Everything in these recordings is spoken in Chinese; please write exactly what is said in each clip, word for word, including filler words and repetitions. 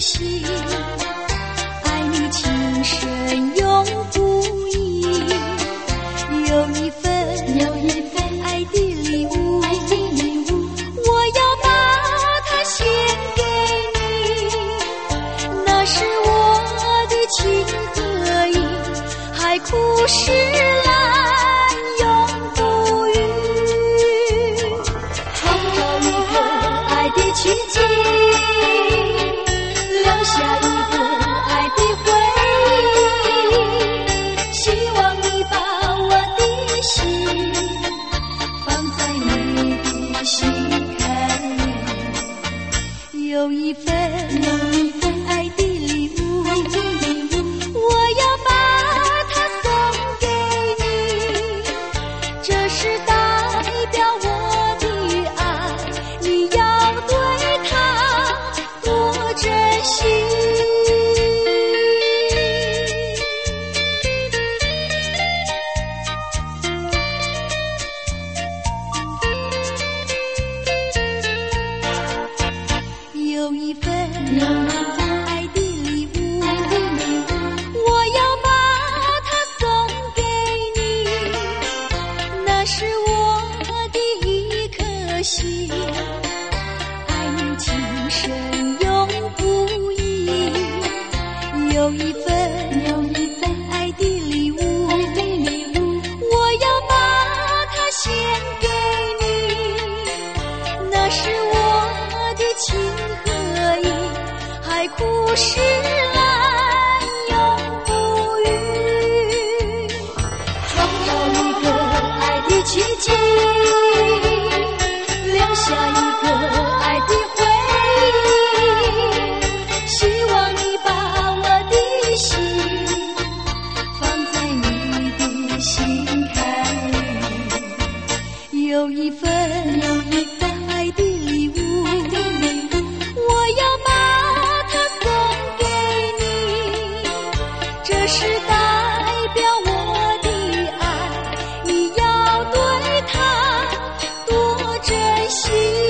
心，爱你情深永不移。有一份有一份爱的礼物，爱的礼物，我要把它献给你。那是我的情和意，海枯石烂永不渝。创造一个爱的奇迹，留下一个爱的回忆。希望你把我的心放在你的心坎里。有一份有一份爱的礼物，爱的礼物，我要把它送给你。这是代表我的爱，你要对它多珍惜。有一份有一份爱的礼物，爱的礼物，我要把它送给你。那是我的一颗心，爱你情深永不移。有一份有一份爱的礼物，爱的礼物，我要把它献给你。那是我的情和意，海枯石烂永不渝。创造一个爱的奇迹，留下一个爱的回忆。希望你把我的心放在你的心坎里。有一份有一份爱的礼物，爱的礼物，我要把它送给你。这是代表我的爱，你要对它多珍惜。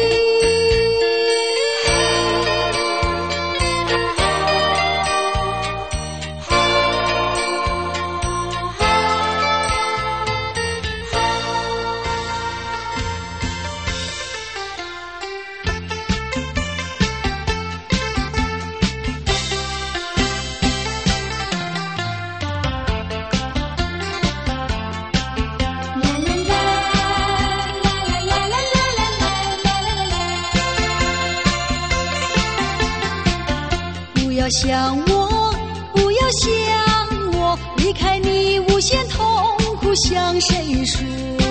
不要想我，不要想我，离开你无限痛苦向谁说？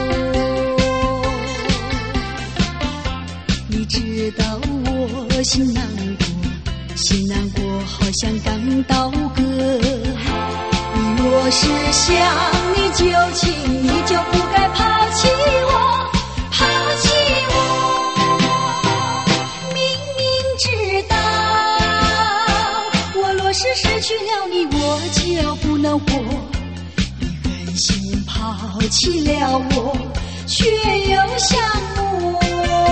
你知道我心难过，心难过好像刚到歌。你若是想你就请，你就不该抛弃我，抛弃我。明明知道我若是失去了你，我就不能活。你狠心抛弃了我，却又想我。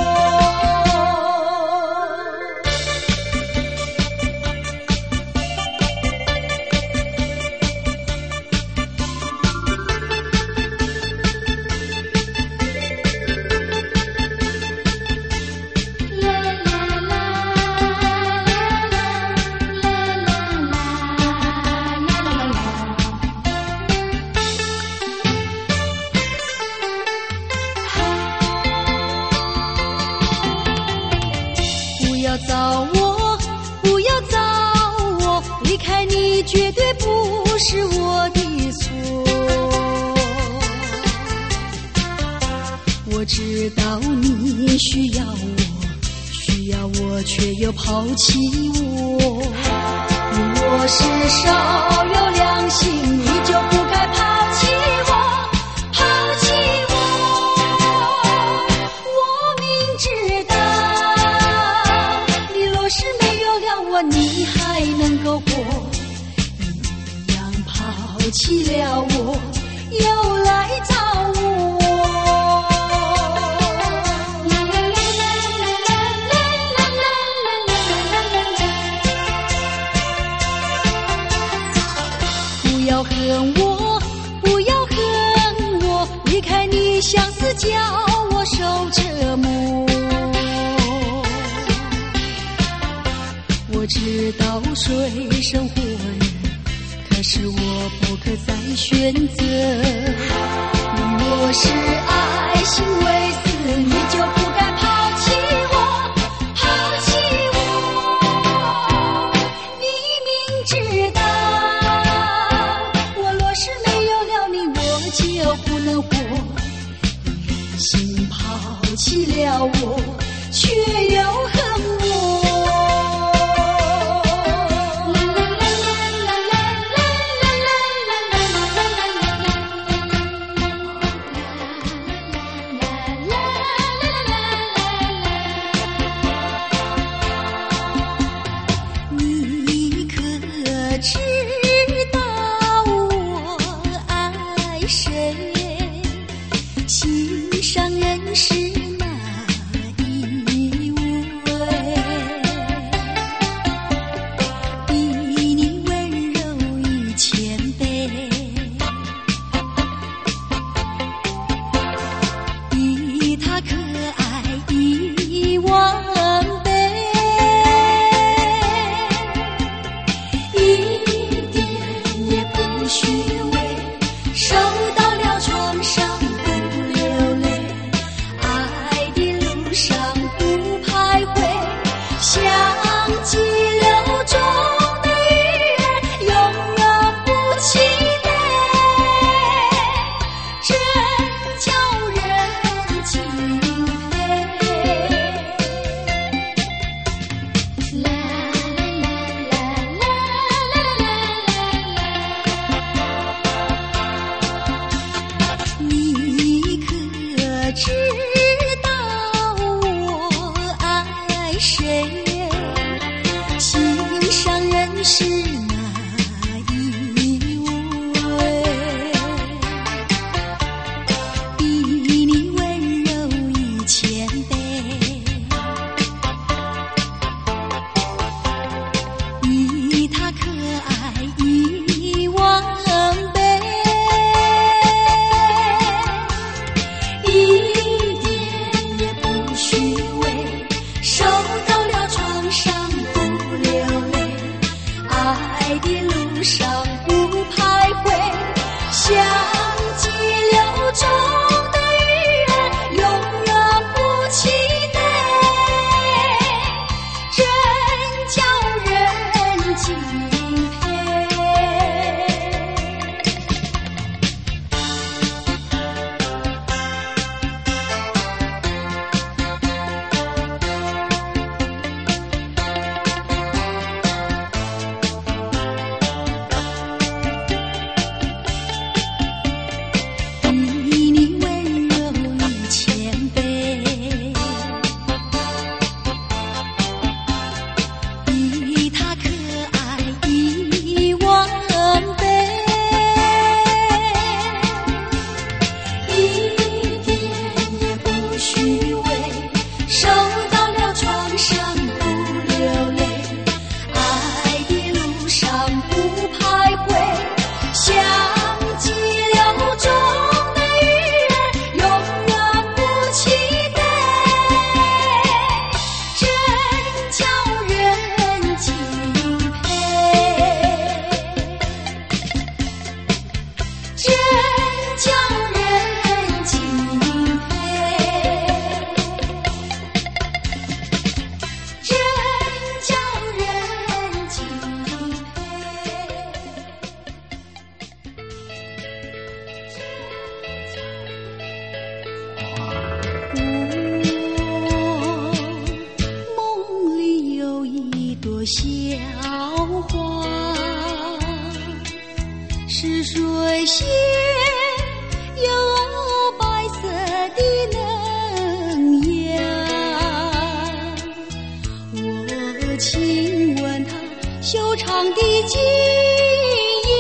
不要找我，不要找我，离开你绝对不是我的错。我知道你需要我，需要我却又抛弃我。你若是少有良心，你就不该抛弃我，抛弃我。我明知道是没有了我你还能够活，你一样抛弃了我，又来找我。啦啦啦啦啦啦啦啦啦啦啦啦啦。 我知道水深火热，可是我不可再选择。若是爱情为死，你就不该抛弃我，抛弃我。你明知道，我若是没有了你，我就不能活。你忍心抛弃了我，却又恨我。小花是水仙，有白色的嫩芽。我亲吻它修长的茎叶，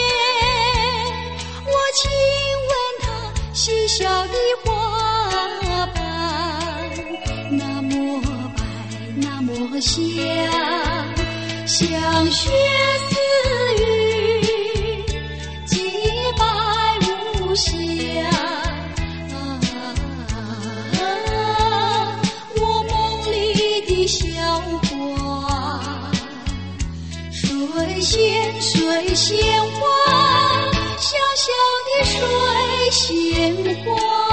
我亲吻它细小的花瓣，那么白，那么香。像雪似雨，洁白无瑕。啊，我梦里的小花。 水仙水仙花，小小的水仙花。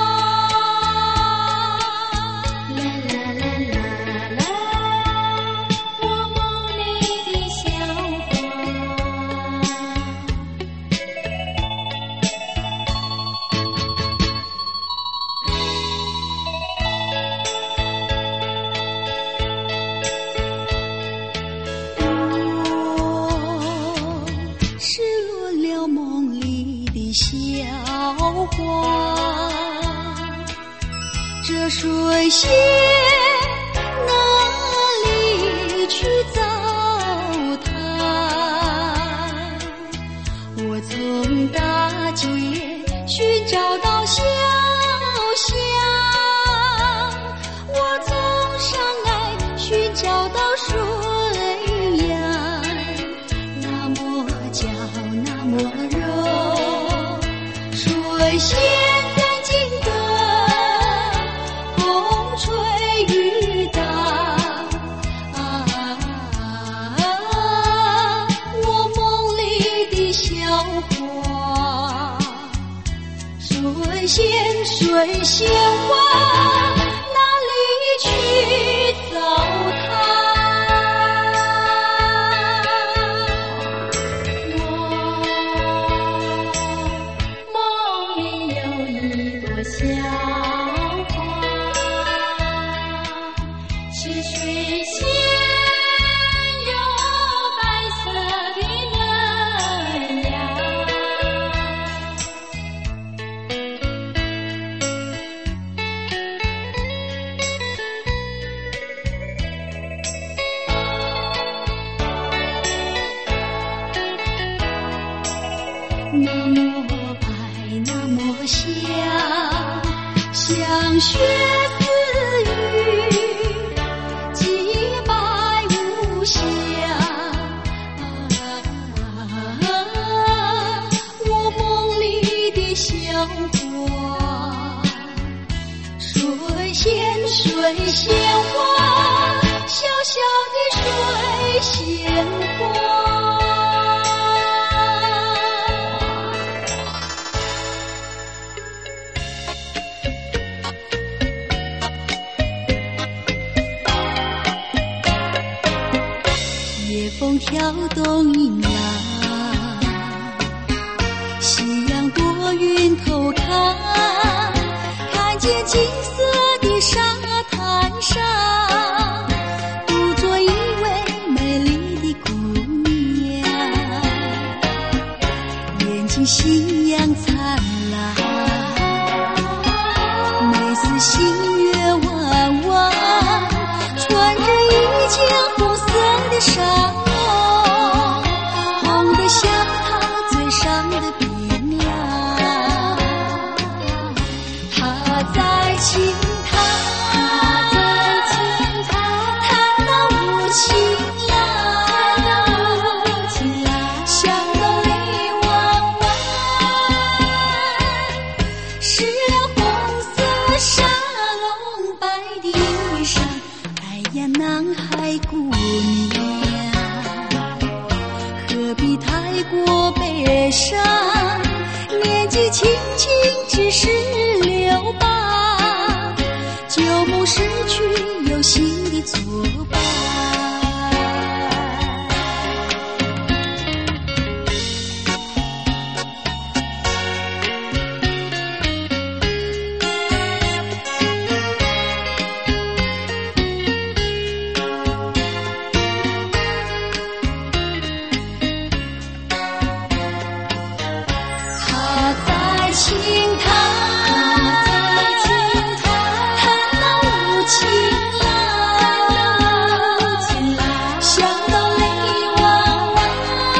这水仙哪里去糟蹋？我从大街寻找到小巷，我从山崖寻找到水呀，那么娇那么柔，水仙水仙水仙花，哪里去糟蹋？我梦里有一朵小花，是水仙，有白色的嫩芽。那么白，那么香，像雪似雨，洁白无瑕。啊，我梦里的小花，水仙水仙花，小小的水仙花。夜风挑动银浪，夕阳躲云头看，看见金色的沙滩上，独坐一位美丽的姑娘，眼睛星阳灿烂，眉似星月弯弯，穿着一件红色的纱笼，红得像她嘴上的冰凉。她在轻弹，她在轻弹，弹到无情郎，弹到无情郎，香到泪弯弯，湿了红色纱笼白的衣裳。哎呀，男孩姑娘，何必太过悲伤？年纪轻轻只是留疤，旧梦逝去有新的作伴。轻弹，弹到无情郎，香到泪弯弯，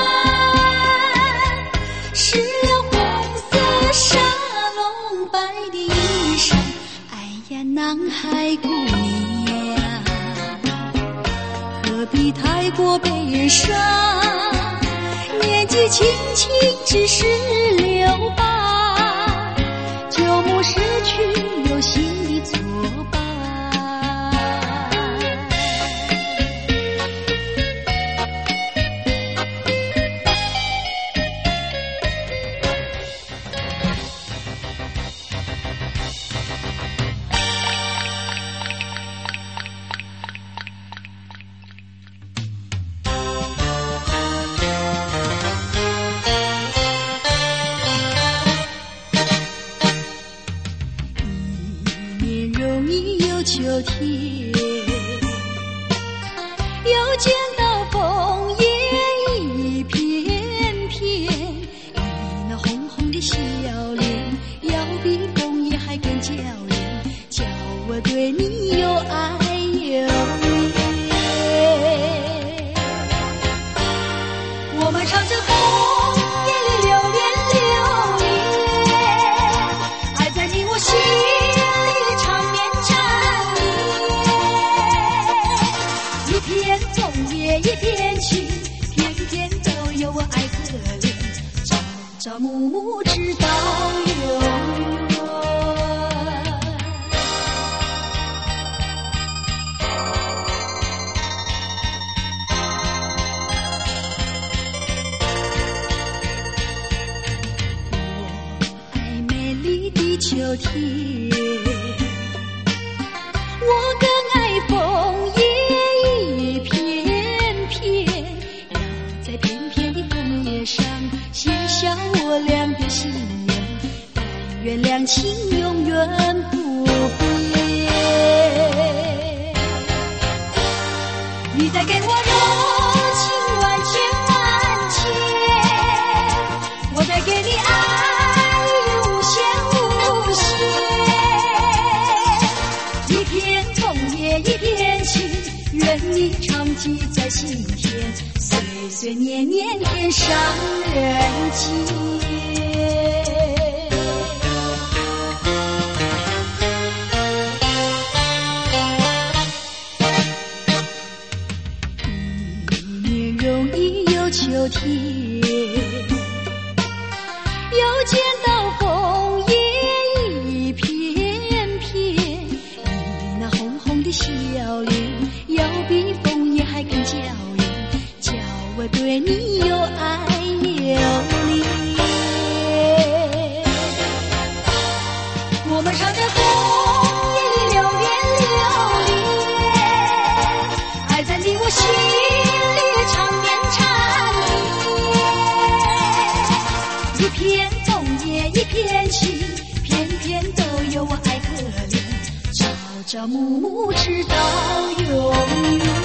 湿了红色纱笼白的衣裳。哎呀，男孩姑娘，何必太过悲伤？年纪轻轻只是留疤，旧梦逝去有新的作伴。 见到枫叶一片片，你那红红的笑脸，要比枫叶还更娇艳，叫我对你又爱又恋。我们唱着枫叶里流连流连，爱在你我心里长绵缠绵。一片枫叶一片情，片片都有我爱可怜，朝朝暮暮直到永远。秋天，我更爱枫叶一片片，要在片片的枫叶上写下我俩的心愿，但愿两情永远不变。你再给我柔情万千万千，我再给你爱一片情，愿你长记在心田，岁岁年年天上人间。一年容易有秋天，又见到枫叶一片片，你那红红的笑脸，要比枫叶还更娇艳，叫我对你又爱又恋。我们唱着枫叶里流连流连，爱在你我心里长绵缠绵。一片枫叶一片情，片片都有我爱可怜，朝朝暮暮直到永远。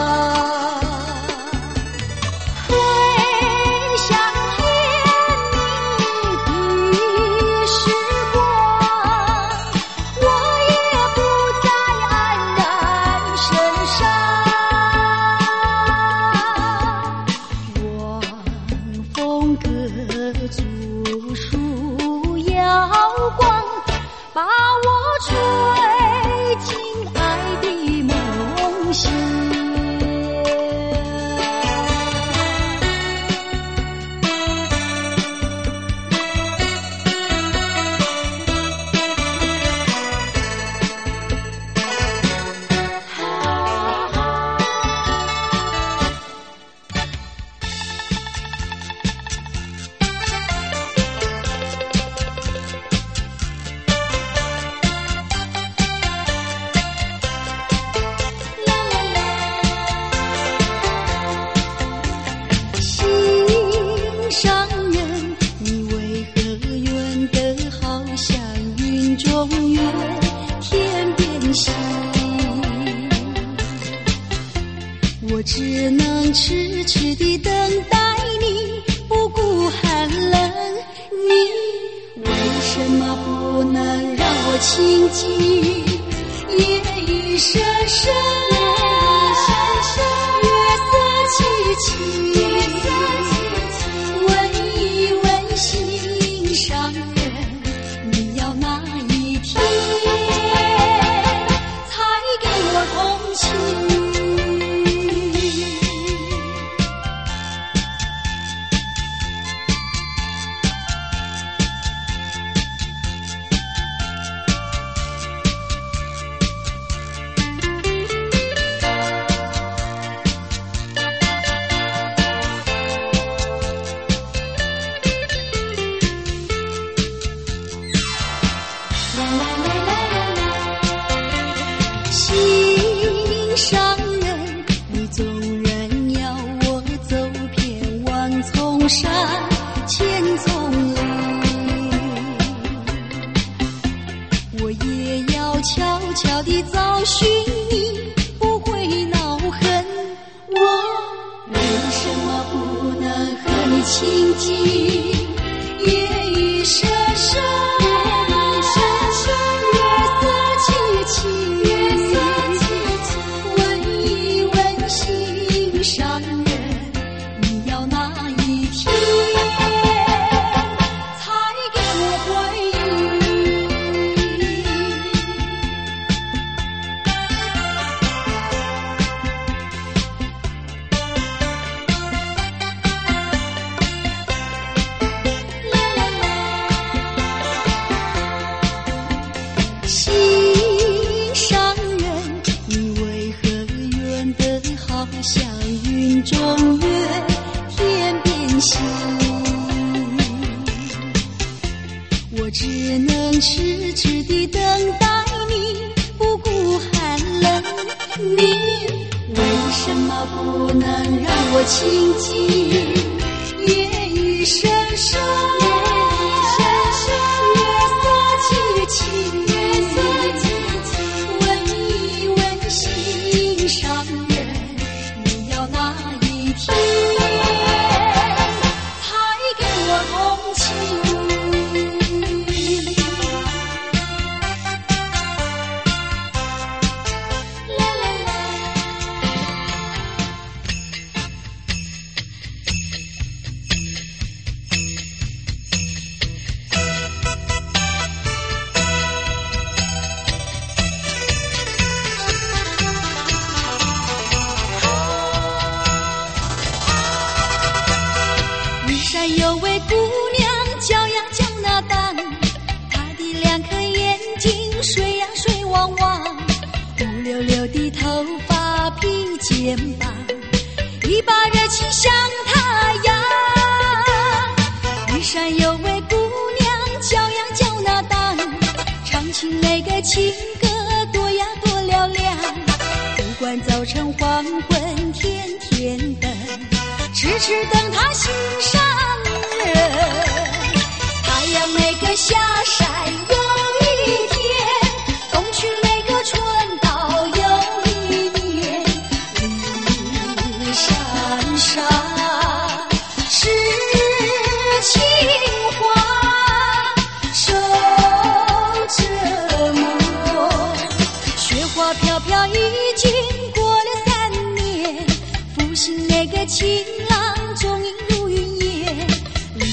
回想天何处树耀光，把我吹进爱的梦乡。我只能痴痴地等待你，不顾寒冷。你为什么不能让我亲近？夜雨声声，月色凄凄，问一问心上人，你要哪一天才给我同情？心上人，你纵然要我走遍万重山千丛林，我也要悄悄地找寻你，不会恼恨。我为什么不能和你亲近？夜雨声声，心上人，你为何远得好像云中月，天边星？我只能痴痴地等待你，不顾寒冷。你为什么不能让我亲近？夜雨声声，月色凄凄，有位姑娘叫呀叫那当，她的两颗眼睛水呀水汪汪，乌溜溜的头发披肩膀，一把热情像太阳。玉山有位姑娘叫呀叫那当，唱起那个情歌多呀多嘹亮，不管早晨黄昏天天等，痴痴等她心上人。太阳那个下山有一天，东去那个春到有一年，绿山上是情花守着我，雪花飘飘已经过了三年，复兴那个情郎终应如云烟，绿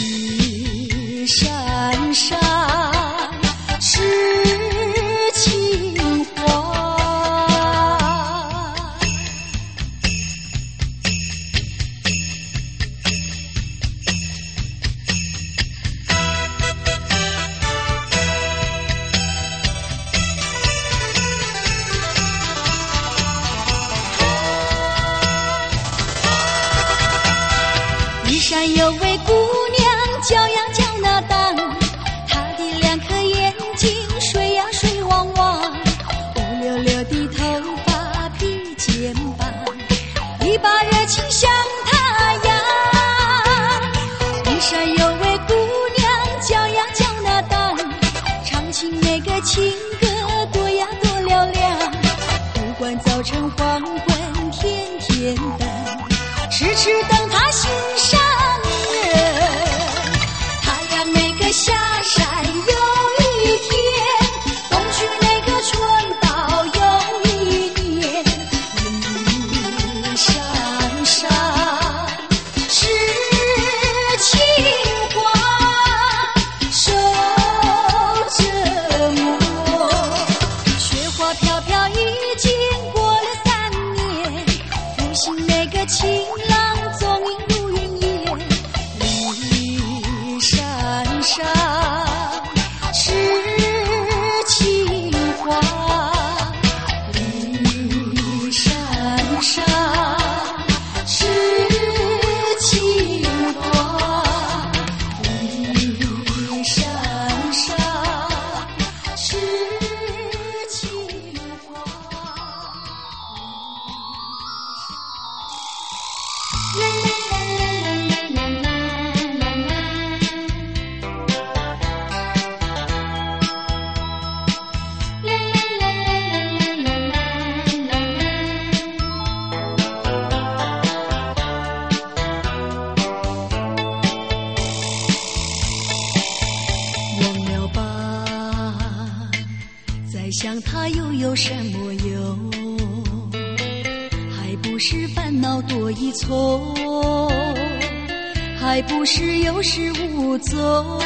叫呀叫那当，他的两颗眼睛水呀水汪汪，乌溜溜的头发披肩膀，一把热情像太阳。山有位姑娘叫呀叫那当，唱起那个情歌多呀多嘹亮。不管早晨黄昏天天等，痴痴等她心上人。她让那个下山有一天，东去那个春到有一年。云山上是情情郎踪影如云烟，绿山上是情花，绿山上是情花，绿山上是情花。忘了吧，再想他又有什么用？还不是烦恼多一重，还不是有始无终。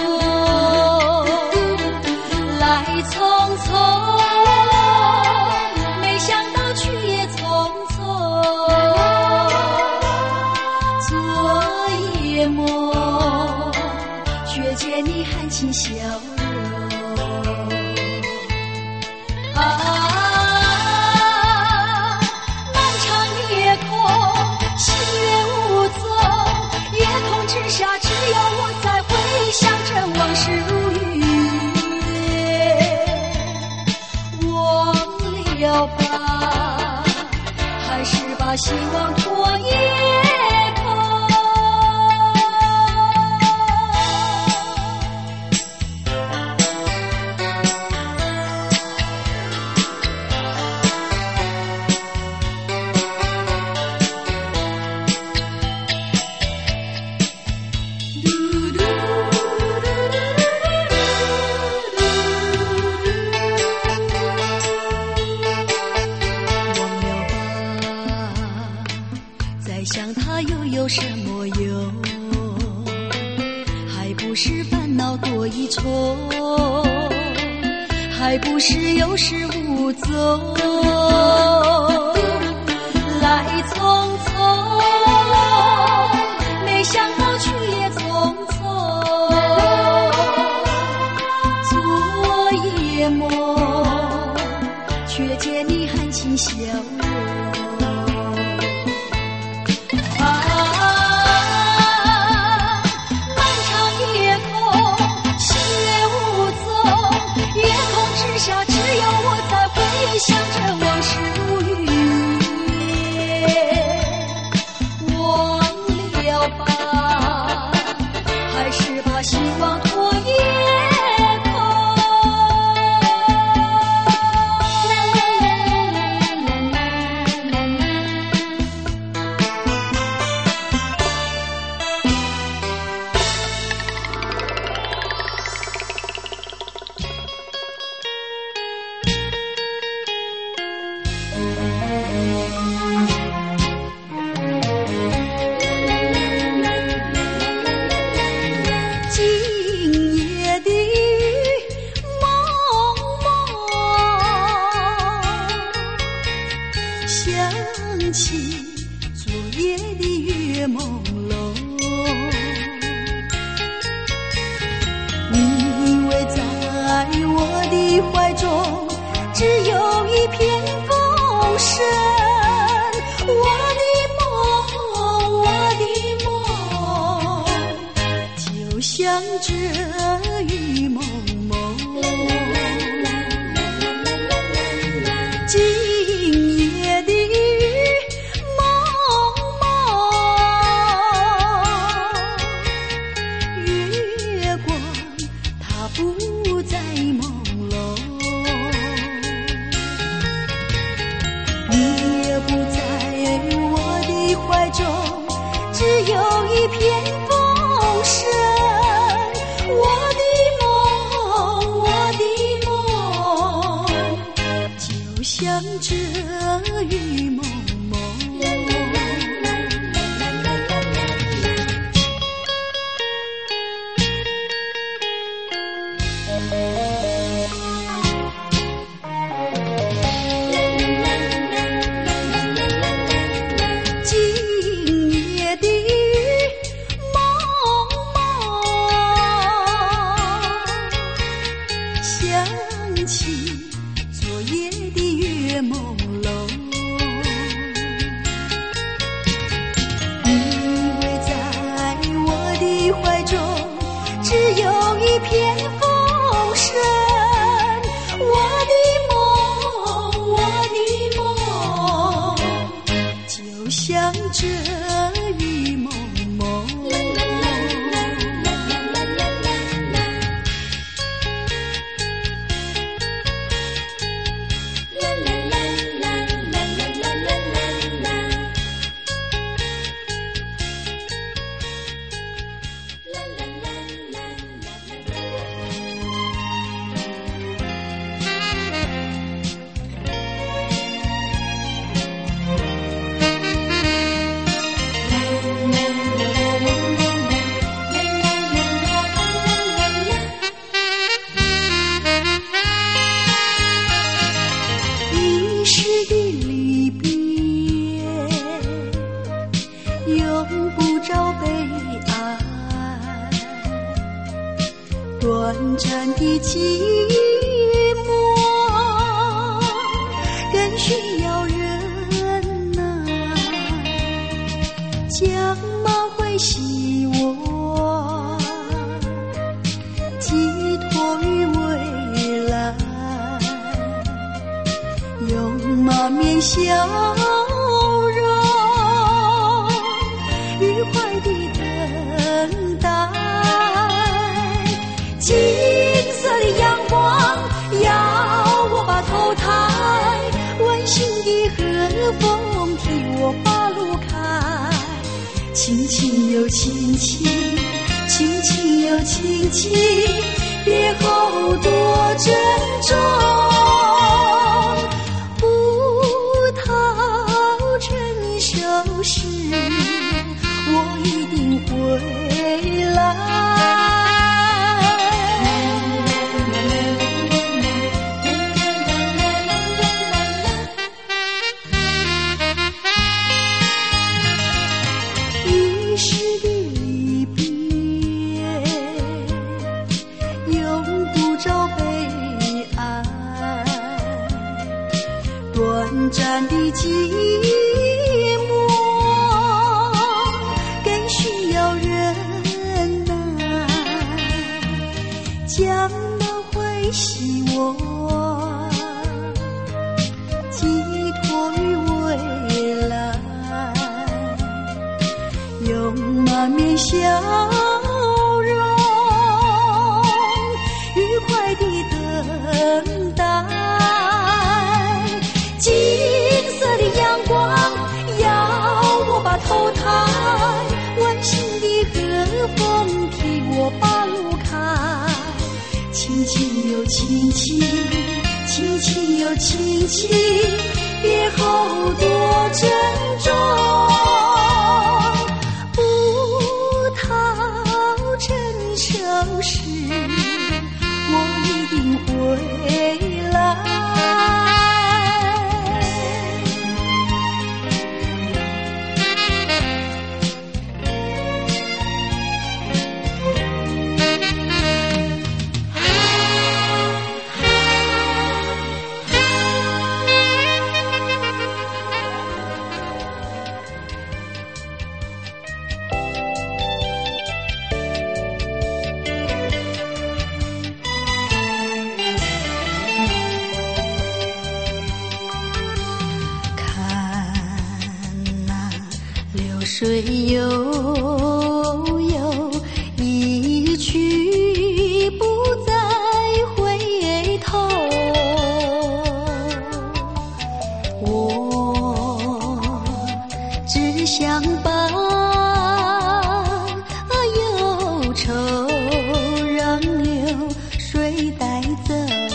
来匆匆，没想到去也匆匆。昨夜梦，却见你含情笑容。啊，之下只有我在回想着往事如云，忘了吧，还是把希望托夜空。想他又有什么用？还不是烦恼多一重，还不是有始无终。来匆匆，没想到去也匆匆。昨夜梦，却见你含情笑容。下只有我在回想着往事如云，忘了吧，还是把希望托夜空。今夜着雨蒙蒙，今夜的雨蒙蒙，月光它不再朦胧，你也不在我的怀中，只有一片风声。我的梦，我的梦，就像这雨蒙蒙。今夜的雨蒙蒙，想起昨夜的月朦胧，你偎在我的怀中，只有一片风声。我的梦，我的梦，就像这雨蒙蒙。一世的离别，用不着悲哀，短暂的寂寞更需要忍耐，将满回希望寄托于未来，用满面笑容愉快地等待。金色的阳光要我把头抬，温馨的和风替我把路开，轻轻又轻轻，轻轻又轻轻，别后多珍重。不逃成熟时，我一定回来。一世的离别，用不着悲哀，短暂的寂寞更需要忍耐，将满怀希望寄托于未来，用满面笑容愉快地等待。金色的阳光要我把头抬，温馨的和风替我把路开，轻轻又轻轻，轻轻又轻轻，别后多珍重。不逃成熟时，我一定回来。 水悠悠，一去不再回头。我只想把忧愁让流水带走，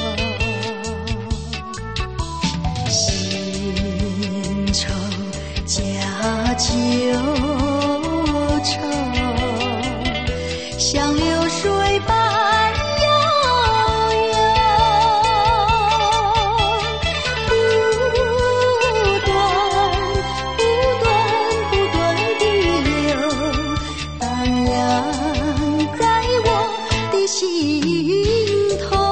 新愁加旧愁，像流水般悠悠，不断不断不断地流，荡漾在我的心头。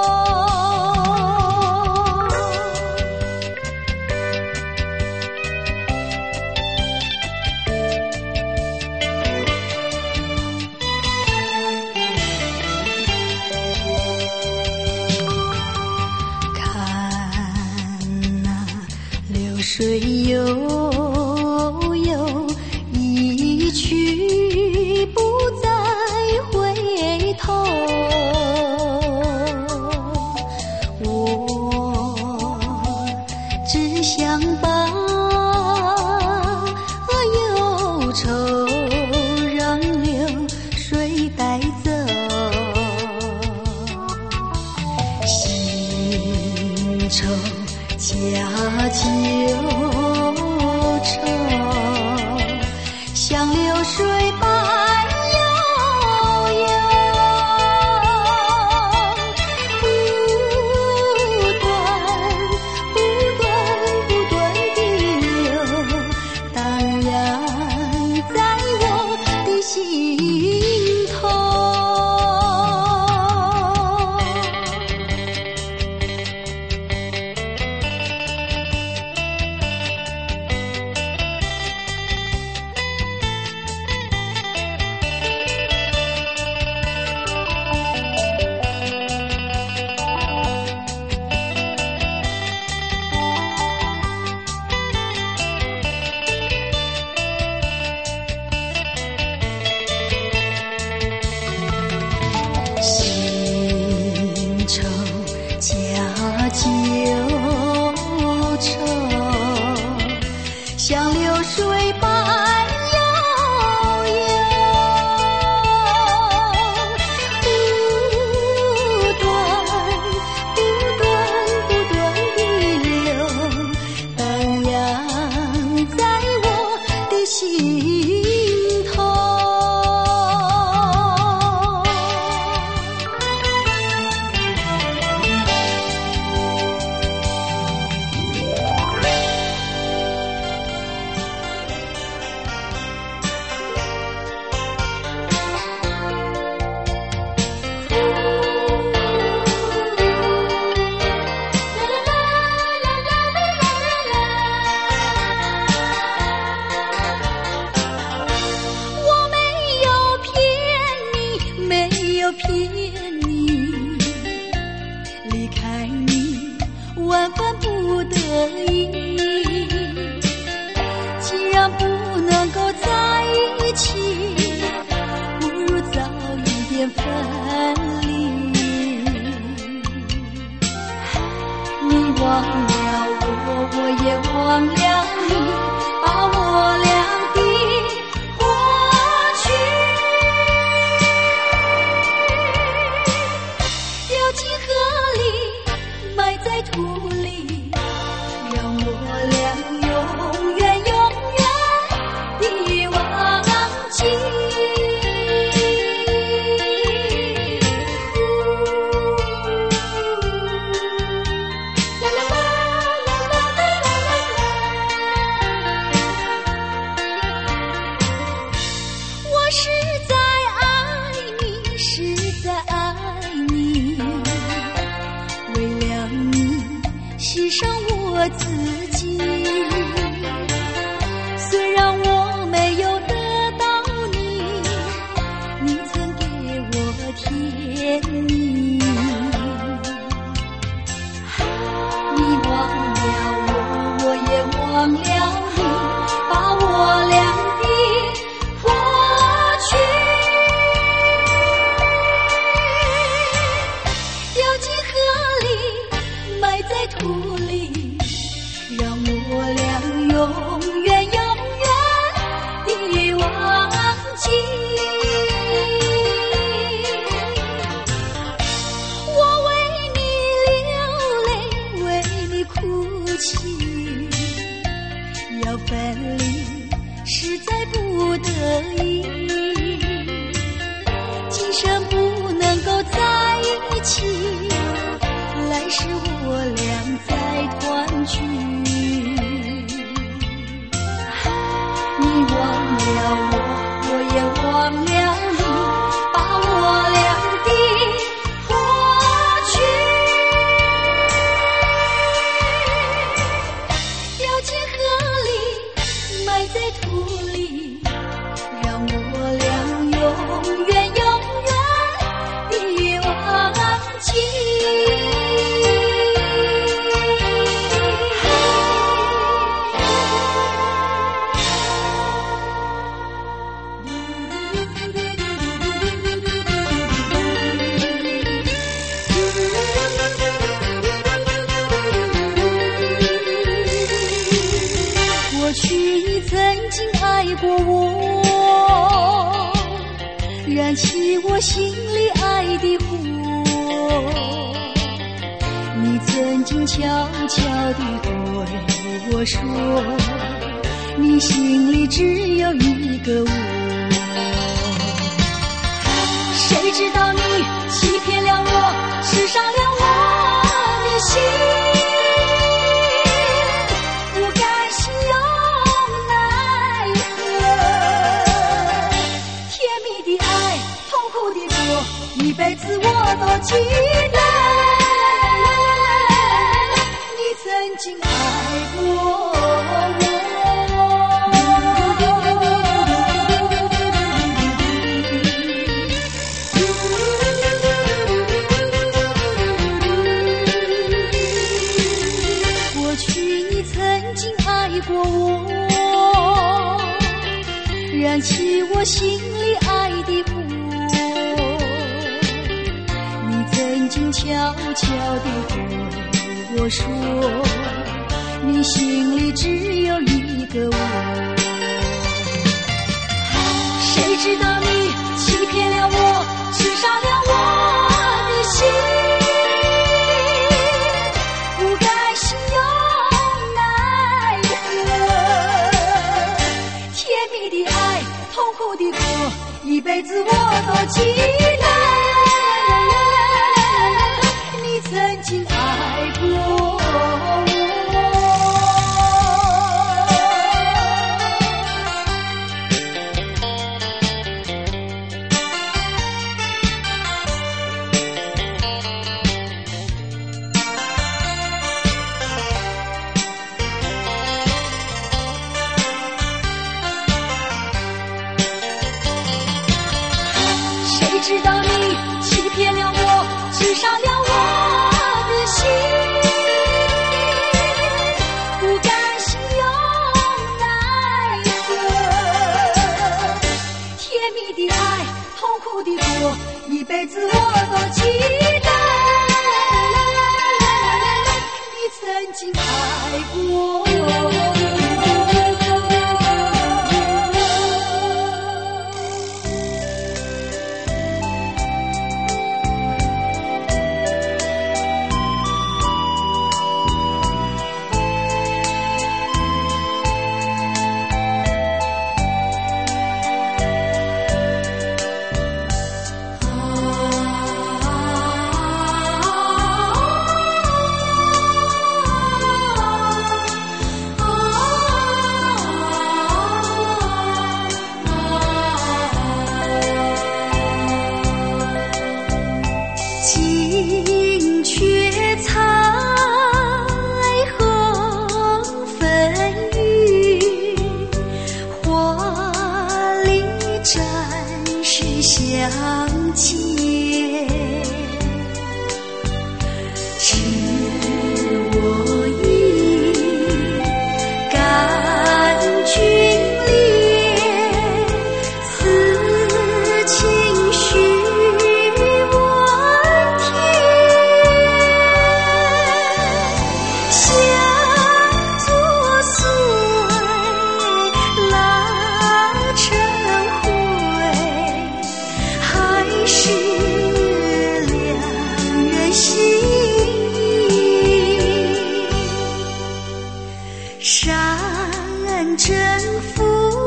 水悠悠，一去不再回头。我只想把忧愁让流水带走，新愁加旧愁，像流水般悠悠，不断不断不断地流，荡漾在我的心头。加旧愁，像流水般悠悠，不断不断不断地流，荡漾在我的心头。骗你，离开你万般不得已，既然不能够在一起，不如早一点分离。你忘了我，我也忘了你，把我俩的在土里，让我俩永远永远地忘记。啦啦啦啦啦啦啦啦，我实在爱你，实在爱你，为了你牺牲我自己，虽然我没有得到你，你曾给我甜蜜。你忘了我，我也忘了你，把我俩的来世我俩再团聚。你忘了我，我也忘了你，把我俩的过去掉进河里，埋在土里，让我俩永远永远的忘记。过去你曾经爱过我，燃起我心里爱的火。你曾经悄悄地对我说，你心里只有一个我。谁知道你欺骗了我，刺伤了我的心，不甘心又奈何。甜蜜的爱，痛苦的过，一辈子我都记得。你曾经爱过我。过我，燃起我心里爱的火。你曾经悄悄地对我说，你心里只有一个我。谁知道你欺骗了我，刺伤了我的心，不甘心又痛苦的过，一辈子我都记得。你曾经爱过我。知道你欺骗了我，刺伤了我的心，不甘心又奈何。甜蜜的爱，痛苦的过，一辈子我都记得。你曾经爱过我。相见，知我意，感君恋，此情绪万天，相作岁，拉成灰，还是两人心意。山珍赋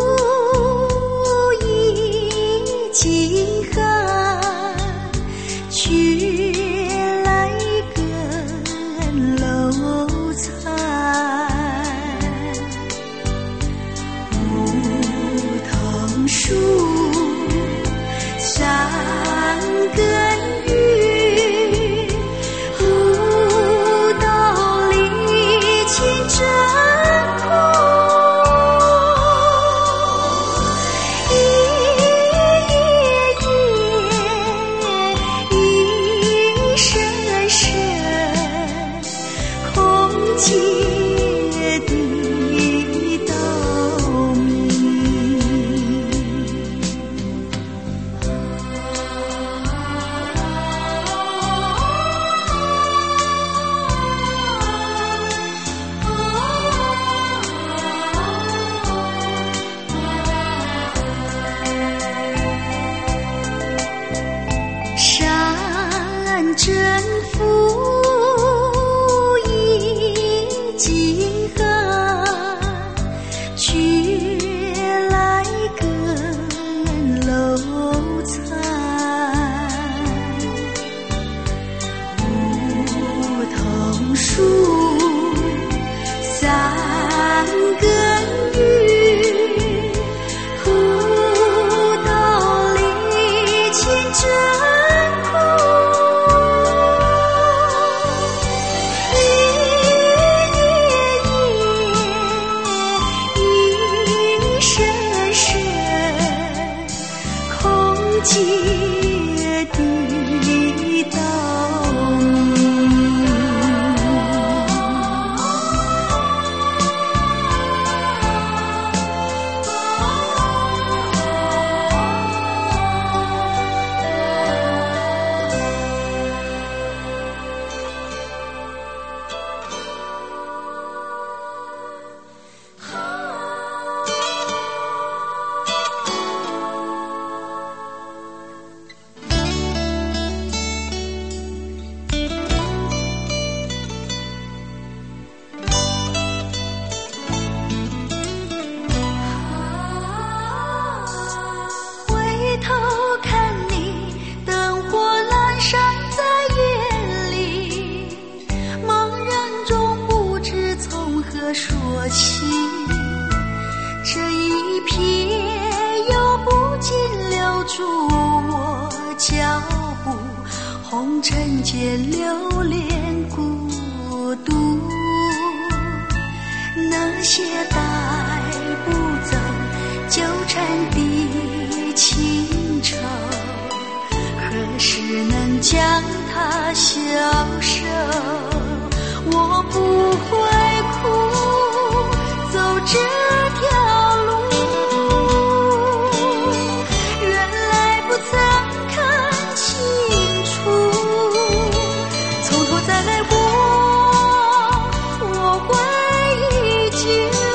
已经寒，却来个红尘间留恋孤独，那些带不走纠缠的情愁，何时能将它消收？我不会哭，走这条路，原来不曾看清楚，从头再来过，我会依旧，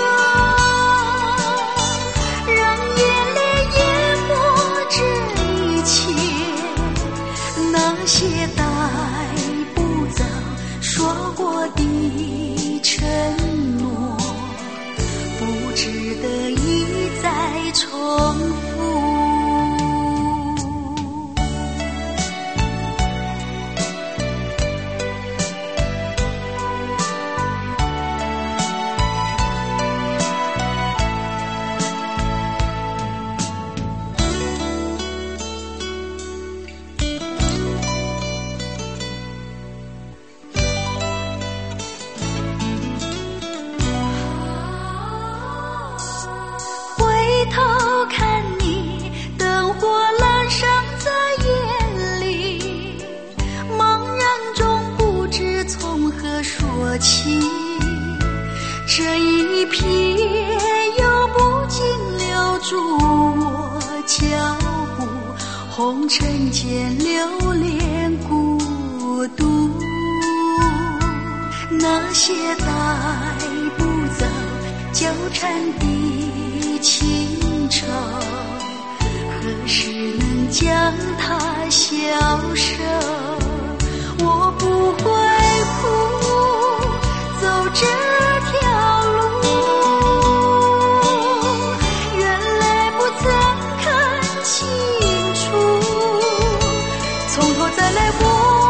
让眼泪淹没这一切，那些带不走说过的承诺，不值得一再重复。这一瞥又不禁留住我脚步，红尘间留恋孤独，那些带不走纠缠的情愁，何时能将它消收？我不会哭，走这条路，原来不曾看清楚，从头再来过，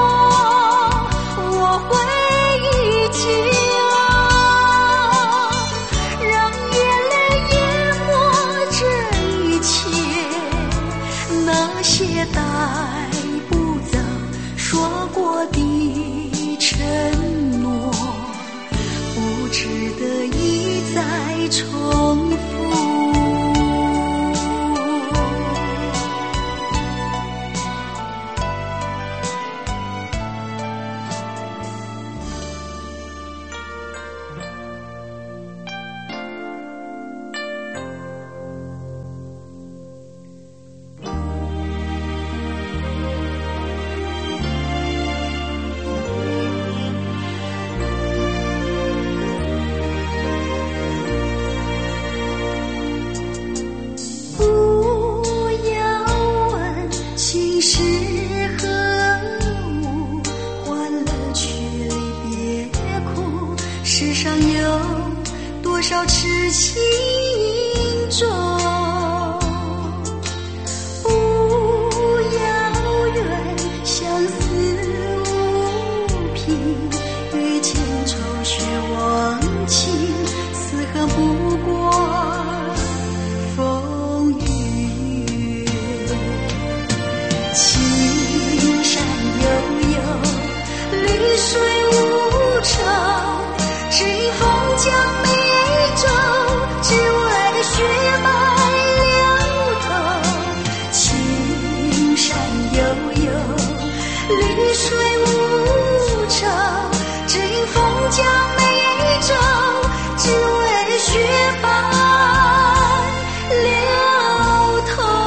我会依旧，让眼泪淹没这一切，那些带不走说过的承诺，不值得一再重复。世上有多少痴情种，不遥远，相思无凭，遇见愁绪忘情，此恨不过风雨月。青山悠悠，绿水无愁，只因风将美洲，只为雪白柳头。青山悠悠，绿水无愁，只因风将美洲，只为雪白柳头。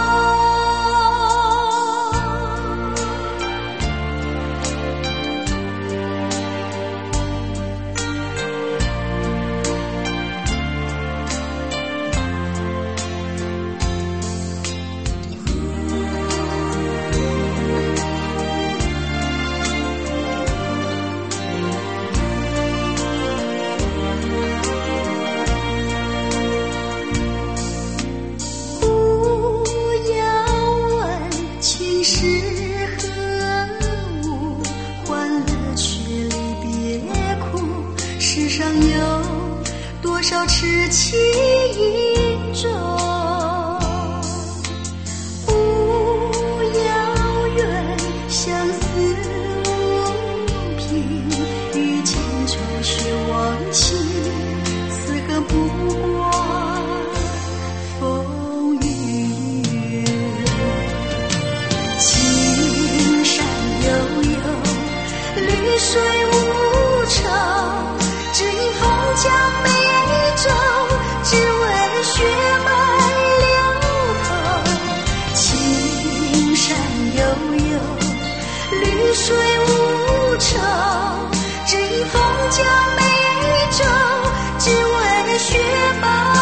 痴情种，不遥远，相思水无常，只因风将美洲，只为血脉流淌。青山悠悠，绿水无常，只因风将美洲，只为血脉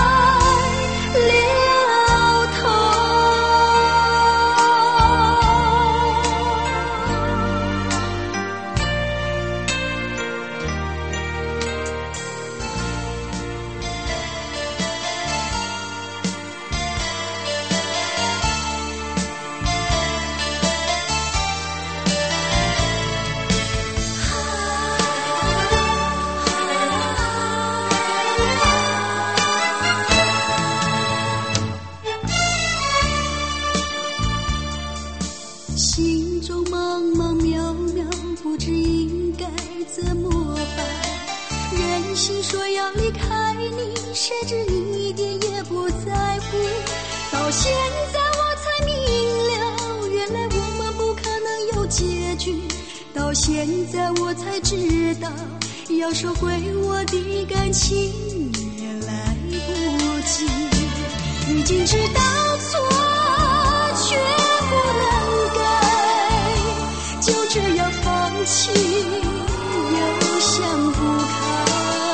心中茫茫渺渺，不知应该怎么办。任性说要离开你，谁知你一点也不在乎。到现在我才明了，原来我们不可能有结局。到现在我才知道，要收回我的感情也来不及。已经知道错，却不能改，就这样放弃，又想不开。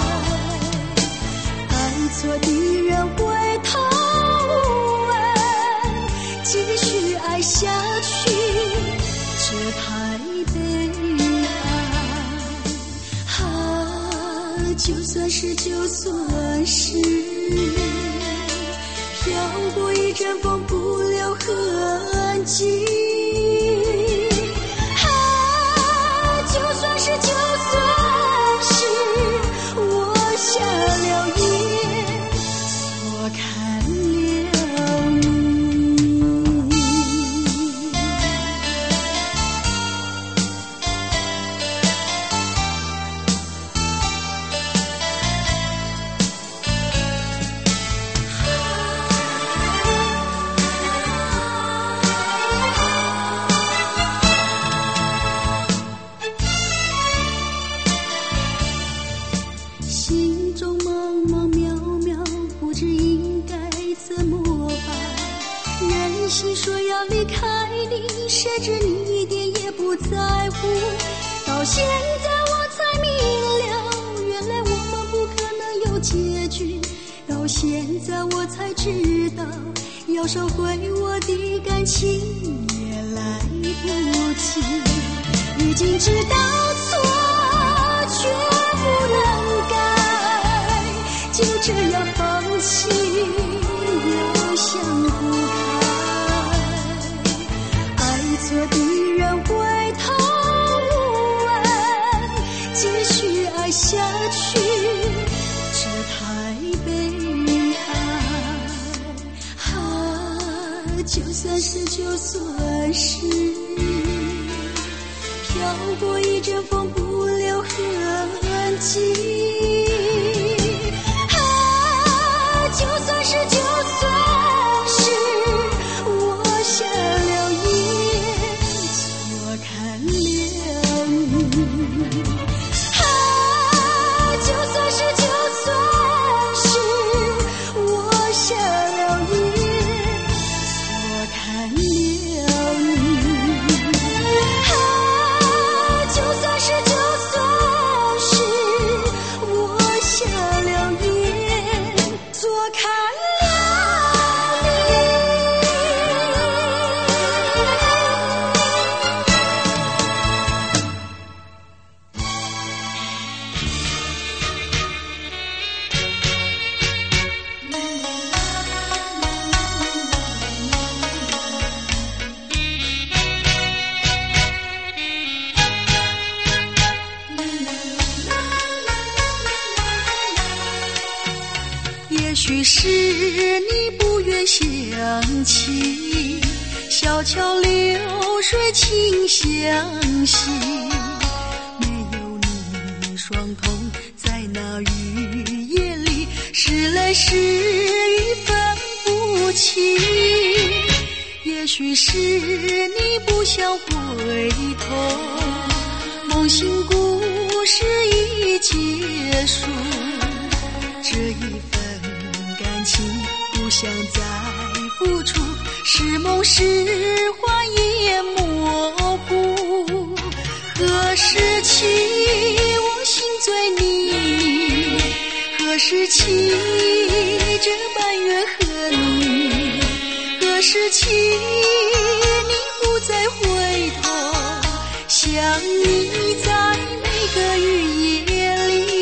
爱错的人回头问，继续爱下去，这太悲哀。啊，就算是就算是飘过一阵风，不留痕迹。啊，就算是就算是我瞎了眼，错看了你。心中茫茫渺渺，不知应该怎么办。任性说要离开你，谁知你一点也不在乎。到现在我才明了，原来我们不可能有结局。到现在我才知道，要收回我的感情也来不及。已经知道错，却不能改，就这样放弃，又想不开。爱错的人回头问，继续爱下去，这太悲哀。啊，就算是就算是飘过一阵风，不留痕迹。啊，就算是就算是我瞎了眼，错看了你。啊，就算是就算是我瞎了眼，错看了你。就算是就算是我瞎了眼，错看了你。也许是你不愿想起，小桥流水轻相惜。没有你双瞳，在那雨夜里，是泪是雨分不清。也许是你不想回头，梦醒故事已结束，这一份感情不想再付出，是梦是幻也模糊。何时起我心醉你，何时起这般怨恨你，何时起你不再回头想你在每个雨夜里。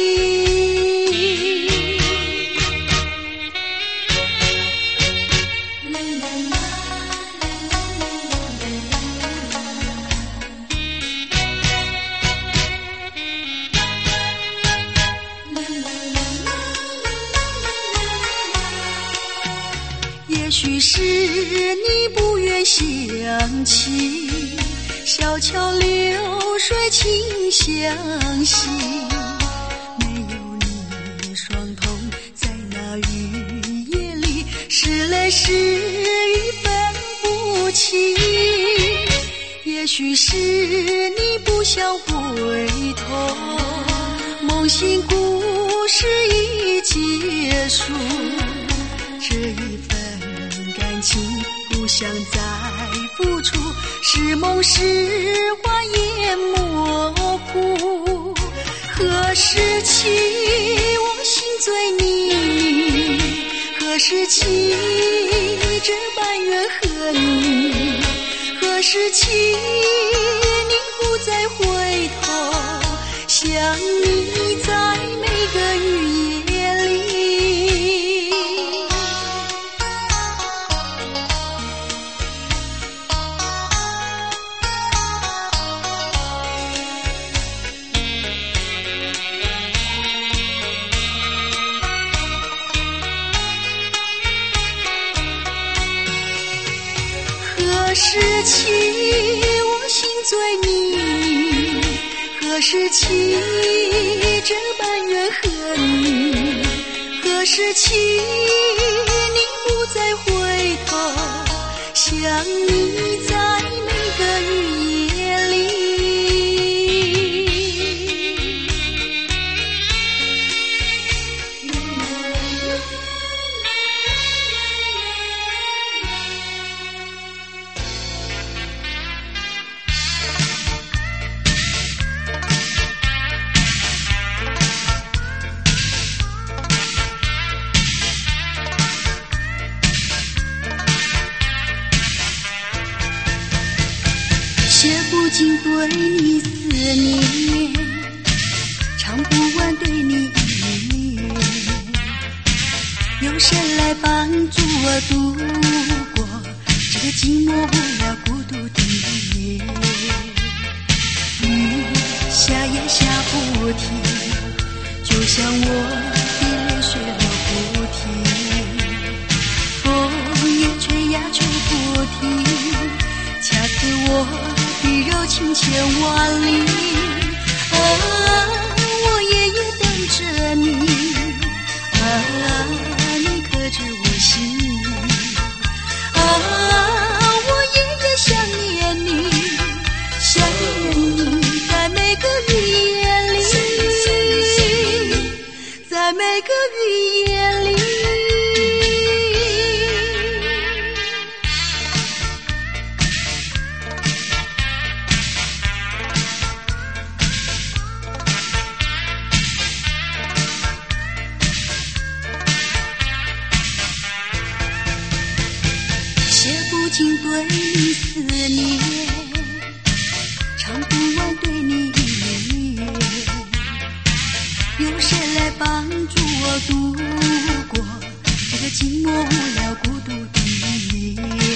也许是你不愿想起，小桥流水轻相惜，没有你双瞳在那雨夜里，是泪是雨分不清。也许是你不想回头，梦醒故事已结束，这一份感情不想再付出，是梦是幻也模糊。何时起我心醉你，何时起这般怨恨你，何时起你不再回头想你在每个雨夜里。何时起我心醉你，何时起这般怨恨你，何时起你不再回头想你在每个雨夜里。写不尽对你思念，唱不完对你依恋，有谁来帮助我度过这个寂寞无聊孤独的夜？雨下也下不停，就像我的泪水流不停，风也吹呀吹不停，恰似我的柔情千万里。啊，我夜夜等着你，啊，你可知我心？啊，我夜夜想念你，想念你在每个雨夜里，在每个雨夜里。写不尽对你思念，唱不完对你依恋，有谁来帮助我度过这个寂寞无聊孤独的夜？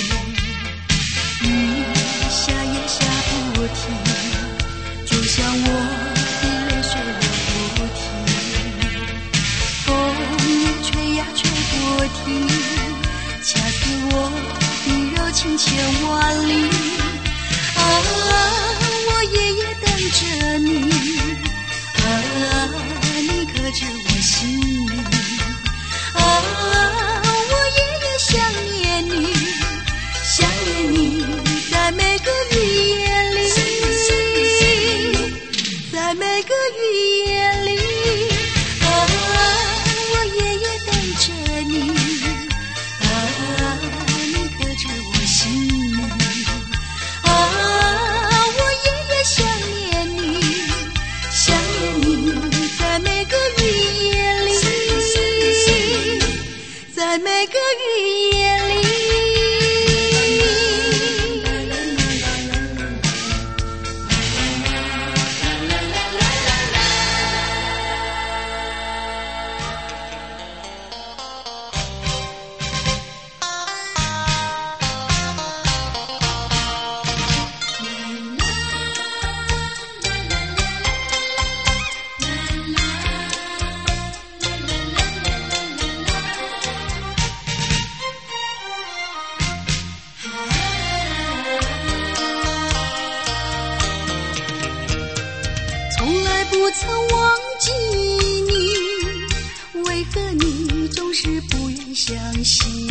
雨下也下不停，就像我的泪水流不停，风也吹呀吹不停，恰似我的柔情千万里。啊，我夜夜等着你，啊，你可知我心？啊，我夜夜想念你，想念你在每个雨夜里， 不曾忘记你，为何你总是不愿相信？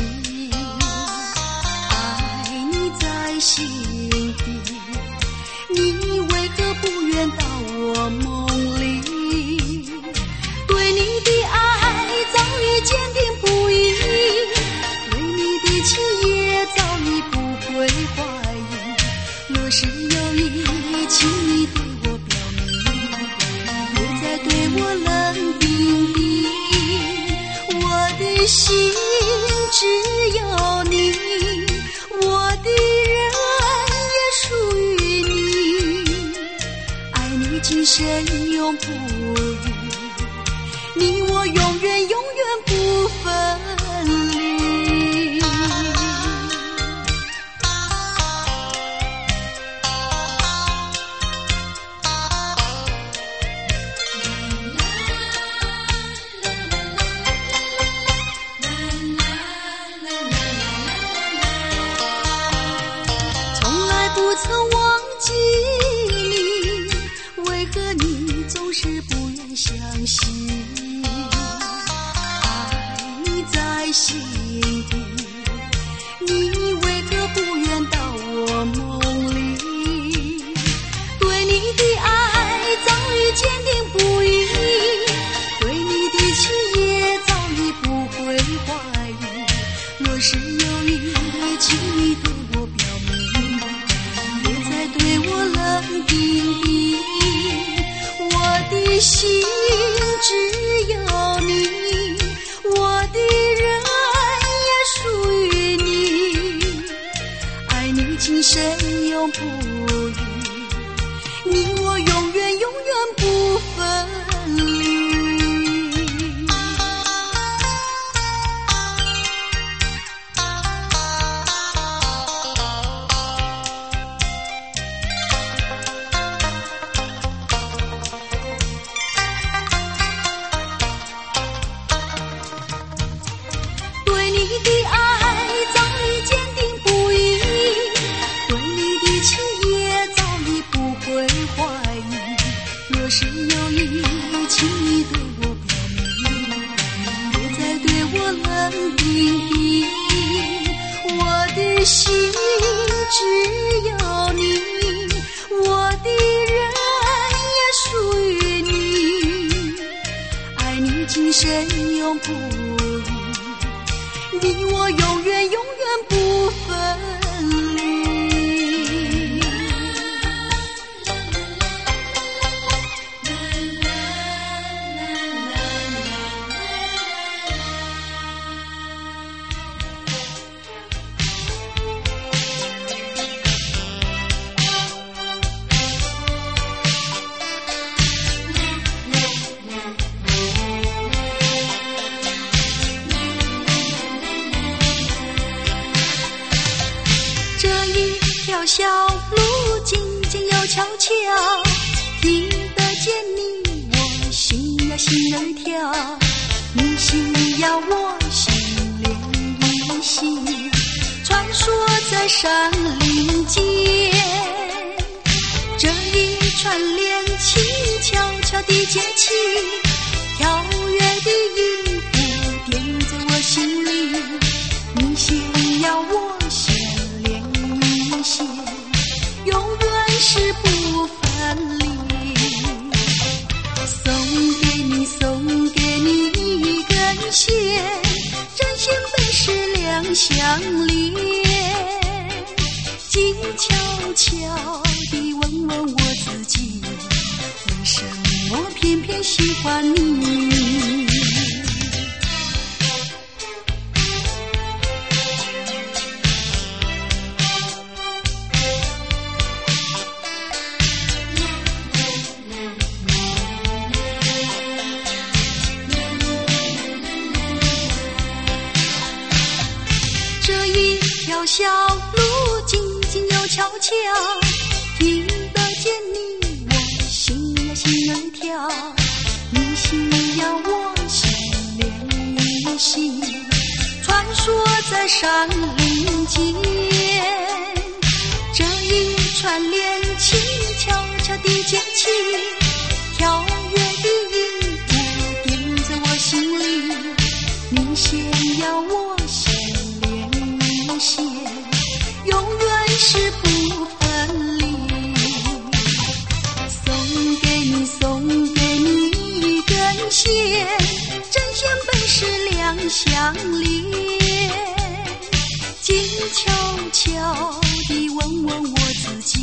爱你在心底，你为何不愿到我梦里？对你的爱早已坚定不移，对你的情也早已不会怀疑。若是有意，请你对我表明，别再对我冷冰冰。我的心只有你，我的人也属于你，爱你今生永不渝，你我永远永远不分离。从来不曾忘记你，为何你总是不愿相信？在心底，你为何不愿到我梦里？对你的爱早已坚定不移，对你的情也早已不会怀疑。若是有意，请你对我表明，别再对我冷冰冰。我的心只有你，我的人也属于你，爱你今生永不渝，你我永远永远不分离。你的爱早已坚定不移，对你的情也早已不会怀疑。若是有意，请你对我表明，别再对我冷冰冰。我的心只有你，我的人也属于你，爱你今生永不渝，你我永远永远不分离。小路静静又悄悄，听得见你我心呀心儿跳，你心呀我心连一心，传说在山林间，这一串联轻悄悄地接起，跳跃的音符点在我心里，你心呀我心永远是不分离，送给你送给你一根线，针线本是两相连，静悄悄地问问我自己，为什么偏偏喜欢你？小路静静又悄悄，听得见你我心呀心儿跳，你心呀我心连一心，传说在山林间，这一串联轻悄悄地接起，跳线要我心连线，永远是不分离。送给你，送给你一根线，针线本是两相连，静悄悄地问问我自己。